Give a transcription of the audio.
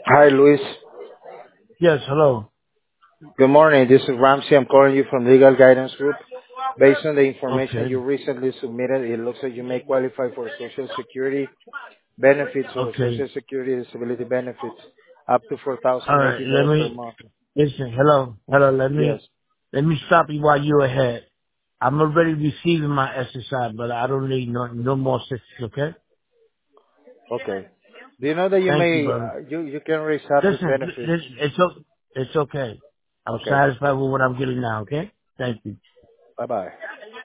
Hi, Luis. Yes, hello. Good morning. This is Ramsey. I'm calling you from Legal Guidance Group. Based on the information Okay, you recently submitted, it looks like you may qualify for Social Security benefits or okay. Social Security disability benefits up to All right, let $4,090 per me, month. listen, hello, Yes. let me stop you while you're ahead. I'm already receiving my SSI, but I don't need no more assistance, okay? Okay. Do you know that you Thank you, may, brother. you can raise up this Listen, benefit? it's okay. I'm Okay. satisfied with what I'm getting now, okay? Thank you. Bye-bye.